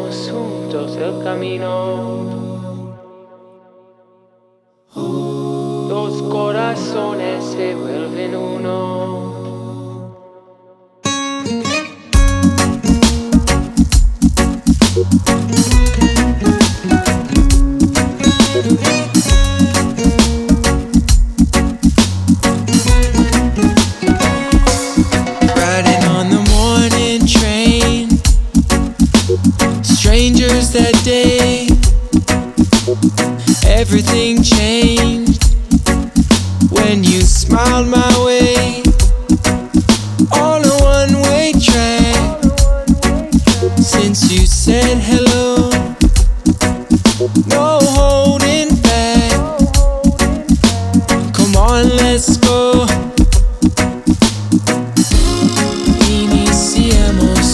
Recorremos juntos el camino. Dos corazones se vuelven uno. Riding on the morning train, strangers that day, everything changed when you smiled my way. On a one-way track, since you said hello,